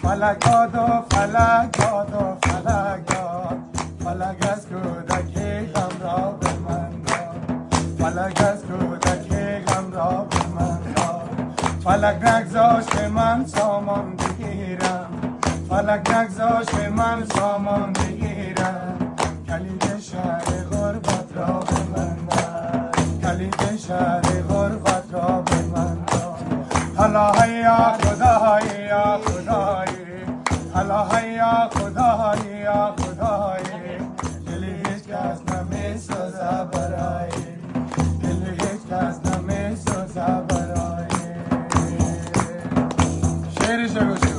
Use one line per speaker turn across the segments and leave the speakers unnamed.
فلک داد و فلک داد و فلک داد، فلک از کودکی غم را به من داد، فلک از کودکی غم را به من داد. فلک نگذاشت که من سامان بگیرم، فلک نگذاشت که من سامان بگیرم، کلید شهر غربت را به من داد، کلید شهر غربت را به من داد. حالا هیا خدایی یا خدایی، حالا هیا خدایی یا خدایی، دل هیچ کس نمی‌سوزه برای، دل هیچ کس نمی‌سوزه برای. شعرش رو گوش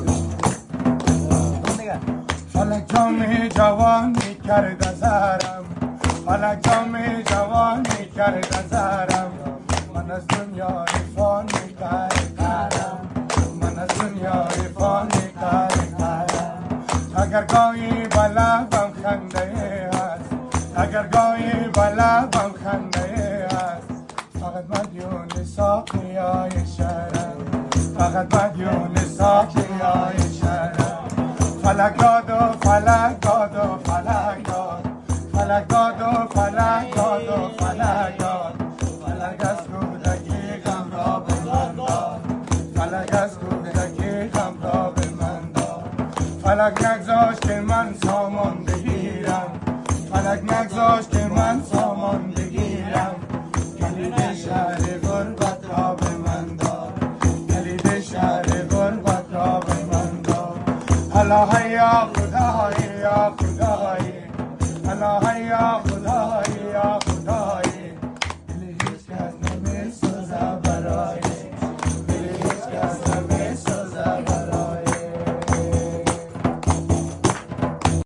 فلک جام جوانی کرد زهرم، فلک جام جوانی کرد زهرم، من از دنیای فانی قهرم، من از دنیای فانی قهرم. اگر گاهی به لبم خنده است، اگر گاهی به لبم خنده است، فقط مدیون ساقیای شهرم، فقط مدیون ساقیای شهرم. فلک داد و فلک داد و فلک داد، فلک داد و فلک داد و فلک داد، فلک از کودکی غم را به من داد، فلک از کودکی غم را به من داد. فلک نگذاشت که من سامان بگیرم، فلک نگذاشت که من سامان بگیرم، کلید شهر غربت را به من داد، کلید شهر غربت را به من داد. حالا هیا خدایی یا خدایی،